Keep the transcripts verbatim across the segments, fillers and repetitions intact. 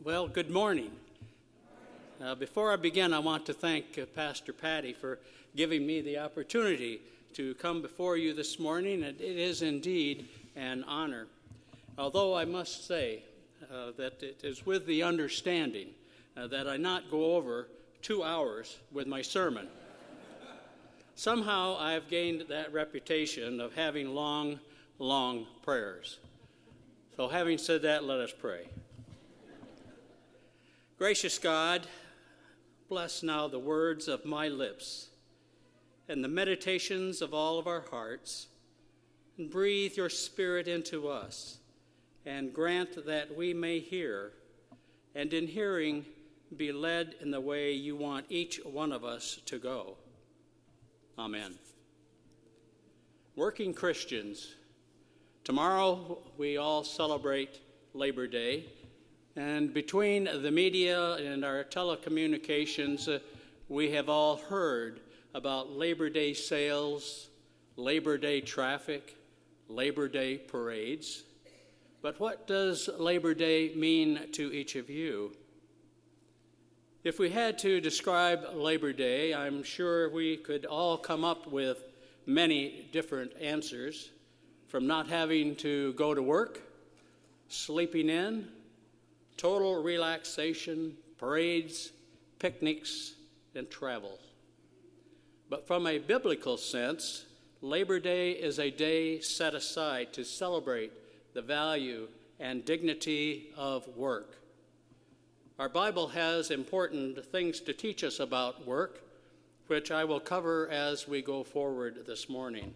Well, good morning. Uh, before I begin, I want to thank uh, Pastor Patty for giving me the opportunity to come before you this morning, and it is indeed an honor. Although I must say uh, that it is with the understanding uh, that I not go over two hours with my sermon. Somehow I've gained that reputation of having long, long prayers. So having said that, let us pray. Gracious God, bless now the words of my lips and the meditations of all of our hearts, and breathe your Spirit into us, and grant that we may hear, and in hearing be led in the way you want each one of us to go. Amen. Working Christians, tomorrow we all celebrate Labor Day. And between the media and our telecommunications, uh, we have all heard about Labor Day sales, Labor Day traffic, Labor Day parades. But what does Labor Day mean to each of you? If we had to describe Labor Day, I'm sure we could all come up with many different answers, from not having to go to work, sleeping in, total relaxation, parades, picnics, and travel. But from a biblical sense, Labor Day is a day set aside to celebrate the value and dignity of work. Our Bible has important things to teach us about work, which I will cover as we go forward this morning.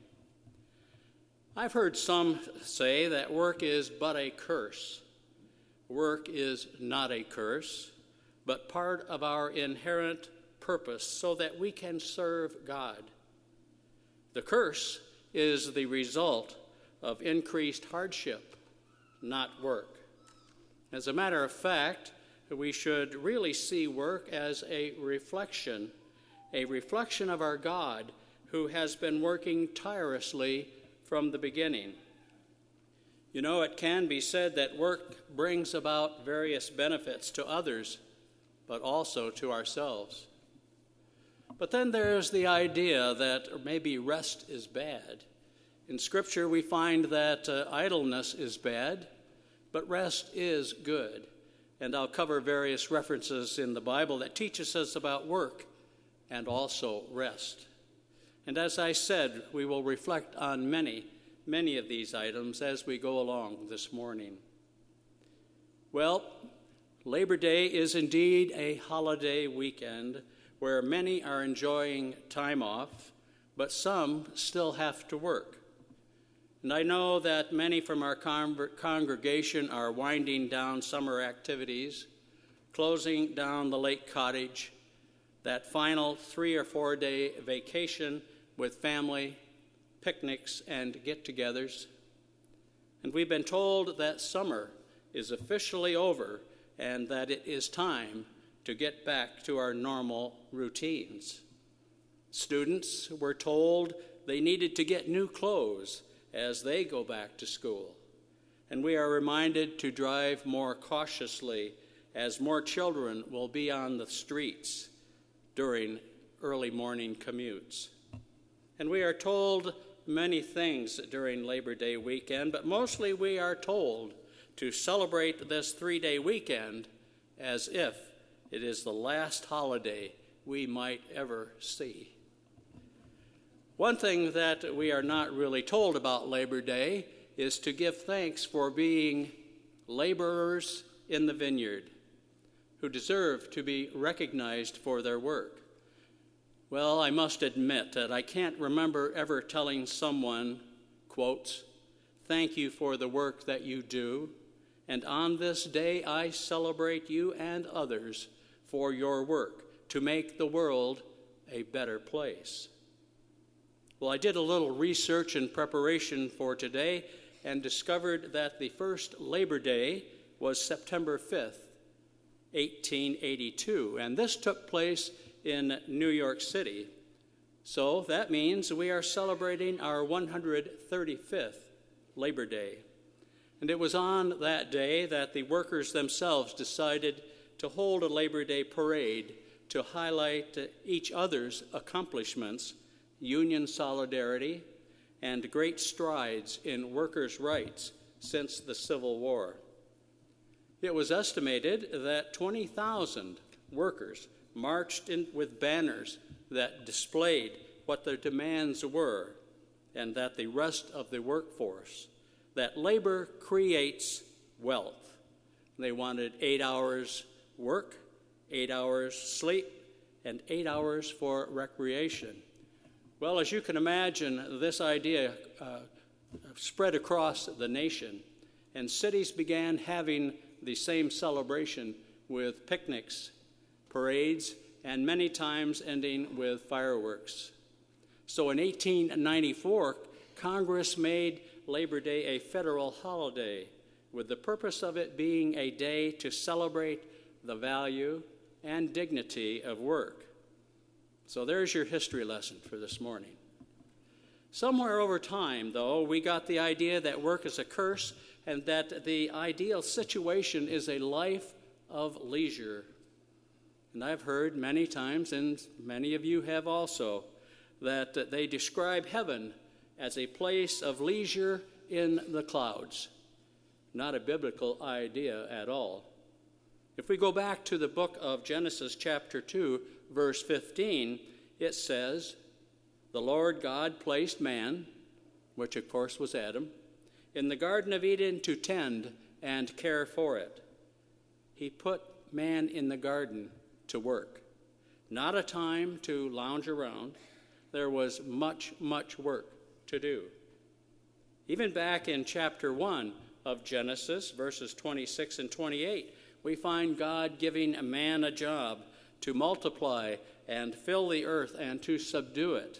I've heard some say that work is but a curse. Work is not a curse, but part of our inherent purpose so that we can serve God. The curse is the result of increased hardship, not work. As a matter of fact, we should really see work as a reflection, a reflection of our God who has been working tirelessly from the beginning. You know, it can be said that work brings about various benefits to others, but also to ourselves. But then there's the idea that maybe rest is bad. In Scripture, we find that uh, idleness is bad, but rest is good. And I'll cover various references in the Bible that teaches us about work and also rest. And as I said, we will reflect on many many of these items as we go along this morning. Well, Labor Day is indeed a holiday weekend where many are enjoying time off, but some still have to work. And I know that many from our con- congregation are winding down summer activities, closing down the lake cottage, that final three or four day vacation with family, picnics, and get-togethers. And we've been told that summer is officially over and that it is time to get back to our normal routines. Students were told they needed to get new clothes as they go back to school. And we are reminded to drive more cautiously as more children will be on the streets during early morning commutes. And we are told many things during Labor Day weekend, but mostly we are told to celebrate this three-day weekend as if it is the last holiday we might ever see. One thing that we are not really told about Labor Day is to give thanks for being laborers in the vineyard who deserve to be recognized for their work. Well, I must admit that I can't remember ever telling someone, quote, "Thank you for the work that you do, and on this day I celebrate you and others for your work to make the world a better place." Well, I did a little research in preparation for today and discovered that the first Labor Day was September fifth, eighteen eighty-two, and this took place in New York City. So that means we are celebrating our one hundred thirty-fifth Labor Day. And it was on that day that the workers themselves decided to hold a Labor Day parade to highlight each other's accomplishments, union solidarity, and great strides in workers' rights since the Civil War. It was estimated that twenty thousand workers marched in with banners that displayed what their demands were, and that the rest of the workforce, that labor creates wealth. They wanted eight hours work, eight hours sleep, and eight hours for recreation. Well, as you can imagine, this idea uh, spread across the nation, and cities began having the same celebration with picnics, parades, and many times ending with fireworks. So in eighteen ninety-four, Congress made Labor Day a federal holiday, with the purpose of it being a day to celebrate the value and dignity of work. So there's your history lesson for this morning. Somewhere over time, though, we got the idea that work is a curse and that the ideal situation is a life of leisure. And I've heard many times, and many of you have also, that they describe heaven as a place of leisure in the clouds. Not a biblical idea at all. If we go back to the book of Genesis chapter two, verse fifteen, it says, "The Lord God placed man," which of course was Adam, "in the Garden of Eden to tend and care for it." He put man in the garden to work, not a time to lounge around. There was much, much work to do. Even back in chapter one of Genesis, verses twenty-six and twenty-eight, we find God giving a man a job to multiply and fill the earth and to subdue it.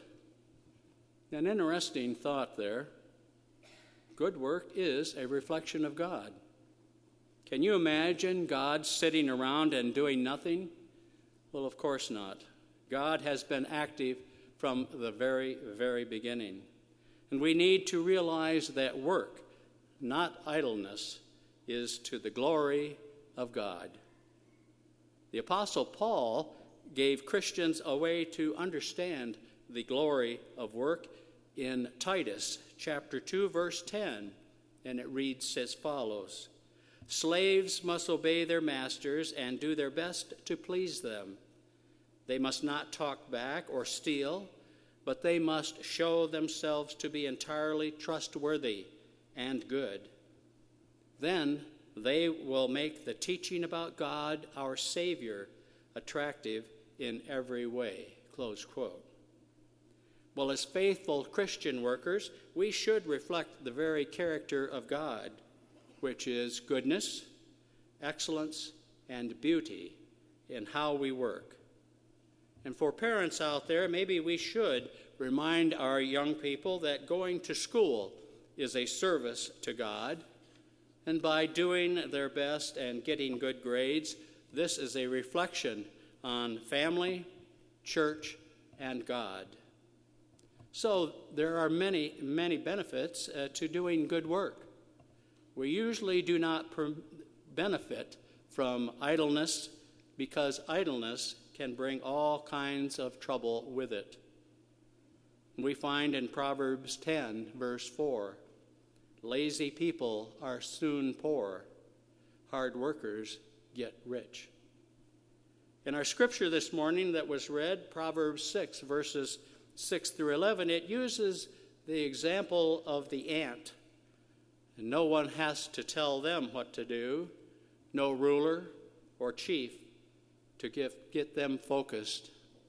An interesting thought there. Good work is a reflection of God. Can you imagine God sitting around and doing nothing? Well, of course not. God has been active from the very, very beginning. And we need to realize that work, not idleness, is to the glory of God. The Apostle Paul gave Christians a way to understand the glory of work in Titus chapter two, verse ten, and it reads as follows: "Slaves must obey their masters and do their best to please them. They must not talk back or steal, but they must show themselves to be entirely trustworthy and good. Then they will make the teaching about God, our Savior, attractive in every way." Close quote. Well, as faithful Christian workers, we should reflect the very character of God, which is goodness, excellence, and beauty in how we work. And for parents out there, maybe we should remind our young people that going to school is a service to God, and by doing their best and getting good grades, this is a reflection on family, church, and God. So there are many, many benefits uh, to doing good work. We usually do not per- benefit from idleness because idleness can bring all kinds of trouble with it. We find in Proverbs ten, verse four, "Lazy people are soon poor. Hard workers get rich." In our scripture this morning that was read, Proverbs six, verses six through eleven, it uses the example of the ant. And no one has to tell them what to do, no ruler or chief to get, get them focused.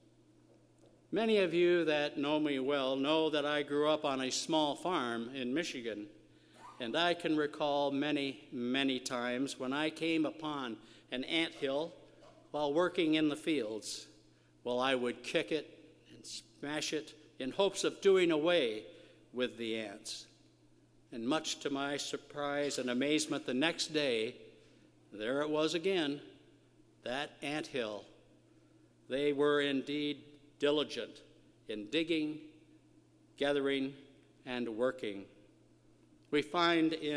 Many of you that know me well know that I grew up on a small farm in Michigan, and I can recall many, many times when I came upon an anthill while working in the fields. Well, I would kick it and smash it in hopes of doing away with the ants. And much to my surprise and amazement, the next day, there it was again, that anthill. They were indeed diligent in digging, gathering, and working. We find in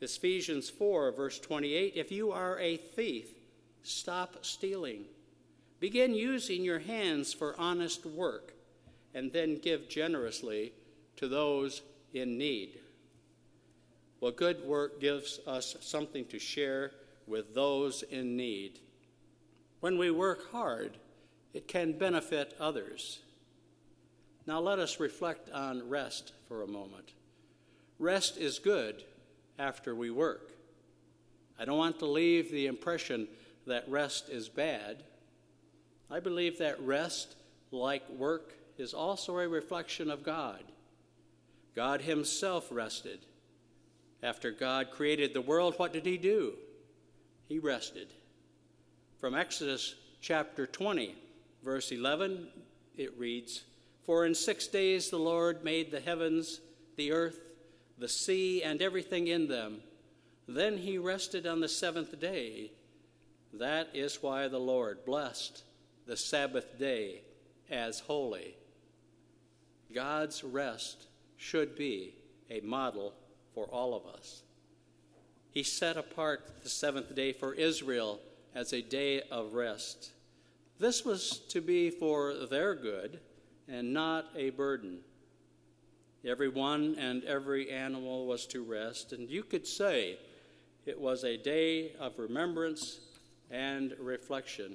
Ephesians four, verse twenty-eight, if you are a thief, stop stealing. Begin using your hands for honest work, and then give generously to those in need. Well, good work gives us something to share with those in need. When we work hard, it can benefit others. Now let us reflect on rest for a moment. Rest is good after we work. I don't want to leave the impression that rest is bad. I believe that rest, like work, is also a reflection of God. God himself rested. After God created the world, what did he do? He rested. From Exodus chapter twenty, verse eleven, it reads, for in six days the Lord made the heavens, the earth, the sea, and everything in them. Then he rested on the seventh day. That is why the Lord blessed the Sabbath day as holy. God's rest should be a model for all of us. He set apart the seventh day for Israel as a day of rest. This was to be for their good and not a burden. Everyone and every animal was to rest, and you could say it was a day of remembrance and reflection.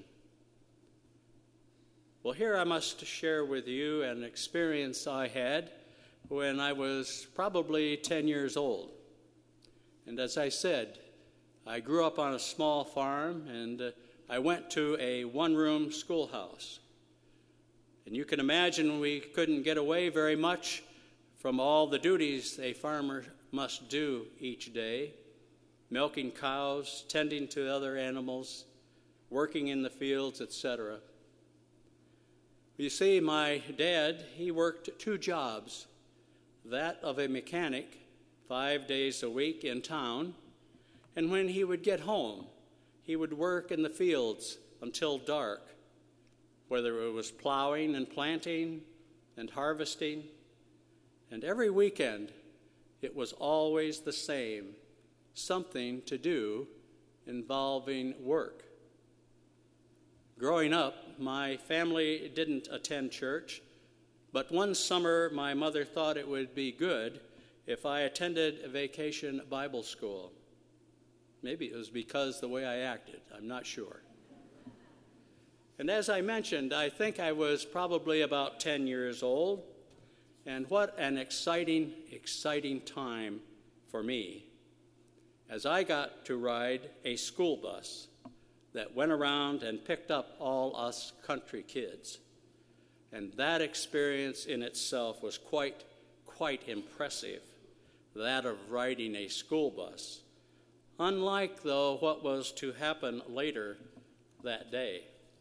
Well, here I must share with you an experience I had when I was probably ten years old. And as I said, I grew up on a small farm, and uh, I went to a one-room schoolhouse. And you can imagine we couldn't get away very much from all the duties a farmer must do each day: milking cows, tending to other animals, working in the fields, et cetera. You see, my dad, he worked two jobs, that of a mechanic five days a week in town, and when he would get home, he would work in the fields until dark, whether it was plowing and planting and harvesting. And every weekend, it was always the same, something to do involving work. Growing up, my family didn't attend church, but one summer my mother thought it would be good if I attended a vacation Bible school. Maybe it was because the way I acted, I'm not sure. And as I mentioned, I think I was probably about ten years old, and what an exciting, exciting time for me as I got to ride a school bus that went around and picked up all us country kids. And that experience in itself was quite, quite impressive, that of riding a school bus. Unlike, though, what was to happen later that day.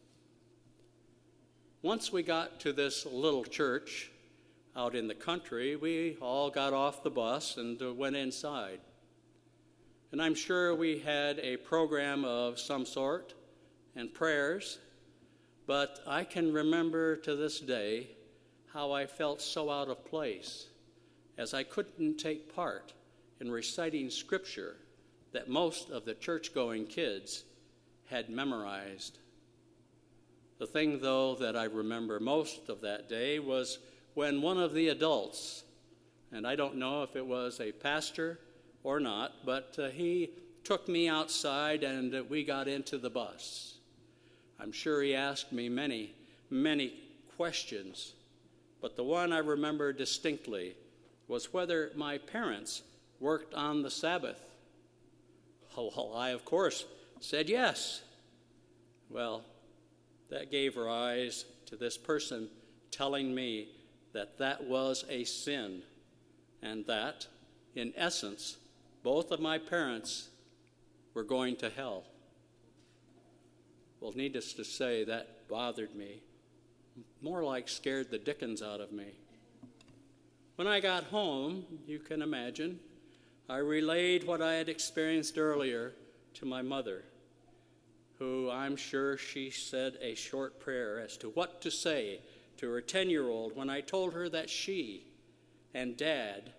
Once we got to this little church out in the country, we all got off the bus and went inside. And I'm sure we had a program of some sort and prayers, but I can remember to this day how I felt so out of place as I couldn't take part in reciting scripture that most of the church-going kids had memorized. The thing, though, that I remember most of that day was when one of the adults, and I don't know if it was a pastor or not, but uh, he took me outside and uh, we got into the bus. I'm sure he asked me many, many questions, but the one I remember distinctly was whether my parents worked on the Sabbath. Well, I, of course, said yes. Well, that gave rise to this person telling me that that was a sin, and that, in essence, both of my parents were going to hell. Well, needless to say, that bothered me, more like scared the dickens out of me. When I got home, you can imagine, I relayed what I had experienced earlier to my mother, who I'm sure she said a short prayer as to what to say to her ten-year-old when I told her that she and Dad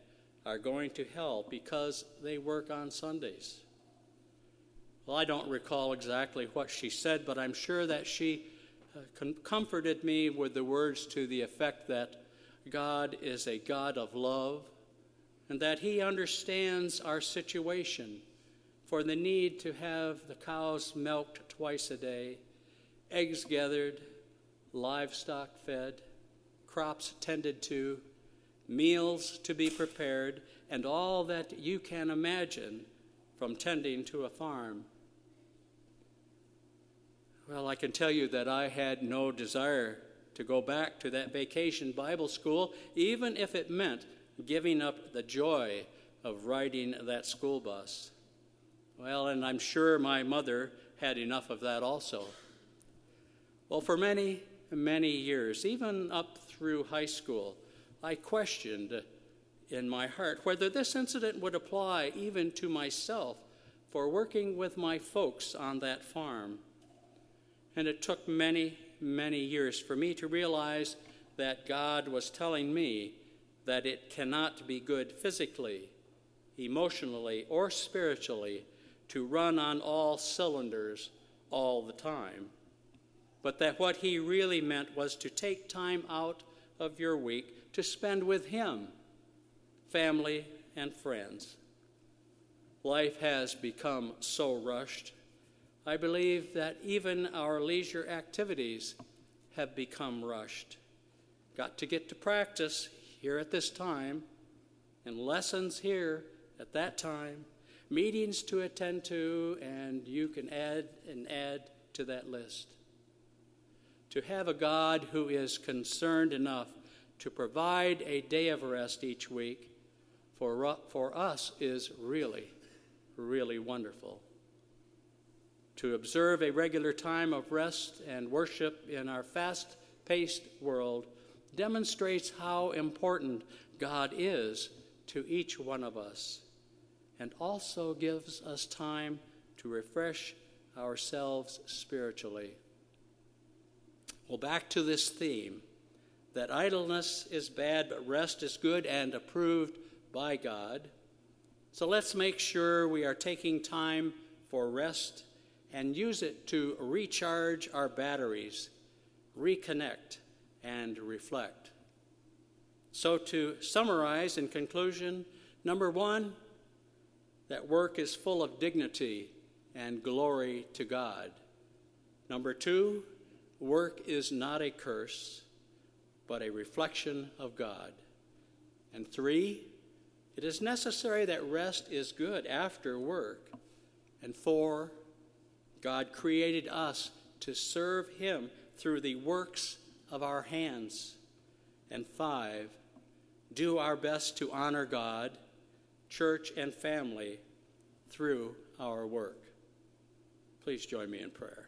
are going to hell because they work on Sundays. Well, I don't recall exactly what she said, but I'm sure that she uh, com- comforted me with the words to the effect that God is a God of love and that he understands our situation for the need to have the cows milked twice a day, eggs gathered, livestock fed, crops tended to, meals to be prepared, and all that you can imagine from tending to a farm. Well, I can tell you that I had no desire to go back to that vacation Bible school, even if it meant giving up the joy of riding that school bus. Well, and I'm sure my mother had enough of that also. Well, for many, many years, even up through high school, I questioned in my heart whether this incident would apply even to myself for working with my folks on that farm. And it took many, many years for me to realize that God was telling me that it cannot be good physically, emotionally, or spiritually to run on all cylinders all the time, but that what he really meant was to take time out of your week to spend with him, family, and friends. Life has become so rushed. I believe that even our leisure activities have become rushed. Got to get to practice here at this time, and lessons here at that time, meetings to attend to, and you can add and add to that list. To have a God who is concerned enough to provide a day of rest each week for, for us is really, really wonderful. To observe a regular time of rest and worship in our fast-paced world demonstrates how important God is to each one of us, and also gives us time to refresh ourselves spiritually. Well, back to this theme, that idleness is bad, but rest is good and approved by God. So let's make sure we are taking time for rest and use it to recharge our batteries, reconnect, and reflect. So to summarize in conclusion, number one, that work is full of dignity and glory to God. Number two, work is not a curse, but a reflection of God. And three, it is necessary that rest is good after work. And four, God created us to serve him through the works of our hands. And five, do our best to honor God, church, and family through our work. Please join me in prayer.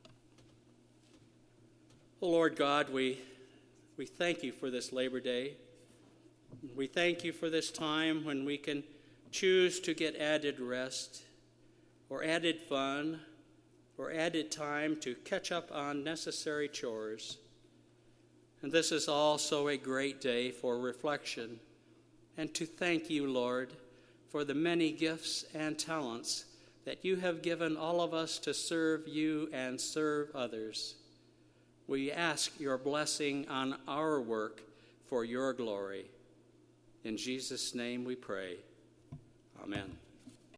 Oh, Lord God, we, we thank you for this Labor Day. We thank you for this time when we can choose to get added rest or added fun or added time to catch up on necessary chores. And this is also a great day for reflection and to thank you, Lord, for the many gifts and talents that you have given all of us to serve you and serve others. We ask your blessing on our work for your glory. In Jesus' name we pray. Amen.